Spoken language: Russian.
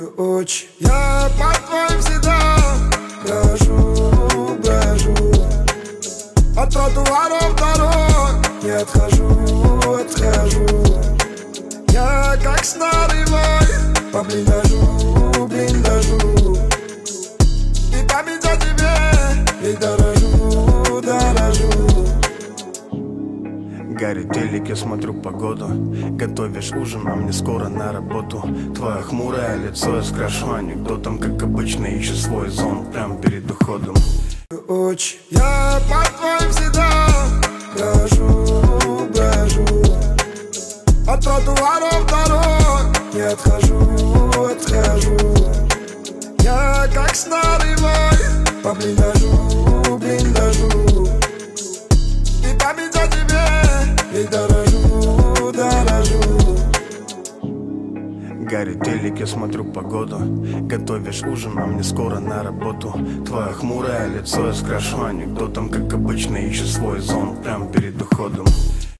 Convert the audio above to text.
Очи, я под твоим всегда брожу от тротуаров дорог, не отхожу. Я как старый вой по блиндажу и память о тебе, и дорожу. Горит телек, я смотрю погоду. Готовишь ужин, а мне скоро на работу. Твое хмурое лицо я скрашу анекдотом. Как обычно, ищу свой зон прям перед уходом. Очи, я под твоим всегда брожу от тротуаров дорог, не отхожу. Я как старый вой по блиндажу и память о тебе, и дорожу. Горит телек, я смотрю погоду. Готовишь ужин, а мне скоро на работу. Твое хмурое лицо я скрашу анекдотом. Как обычно, ищу свой зон прям перед уходом.